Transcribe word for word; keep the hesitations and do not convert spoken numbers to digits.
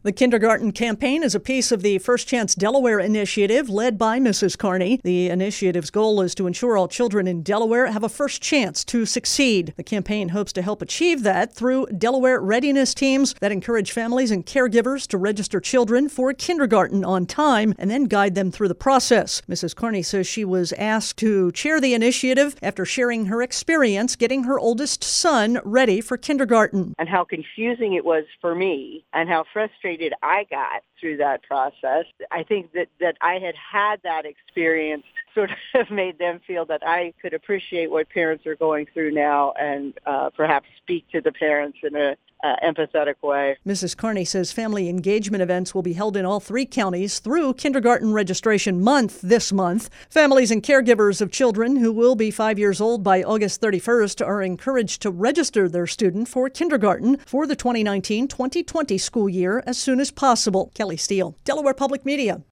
The Kindergarten Campaign is a piece of the First Chance Delaware initiative led by Missus Carney. The initiative's goal is to ensure all children in Delaware have a first chance to succeed. The campaign hopes to help achieve that through Delaware readiness teams that encourage families and caregivers to register children for kindergarten on time and then guide them through the process. Missus Carney says she was asked to chair the initiative after sharing her experience getting her oldest son ready for kindergarten. And how confusing it was for me and how frustrated I got through that process. I think that, that I had had that experience sort of made them feel that I could appreciate what parents are going through now and uh, perhaps speak to the parents in a Uh, empathetic way. Missus Carney says family engagement events will be held in all three counties through Kindergarten Registration Month this month. Families and caregivers of children who will be five years old by August thirty-first are encouraged to register their student for kindergarten for the twenty nineteen twenty twenty school year as soon as possible. Kelly Steele, Delaware Public Media.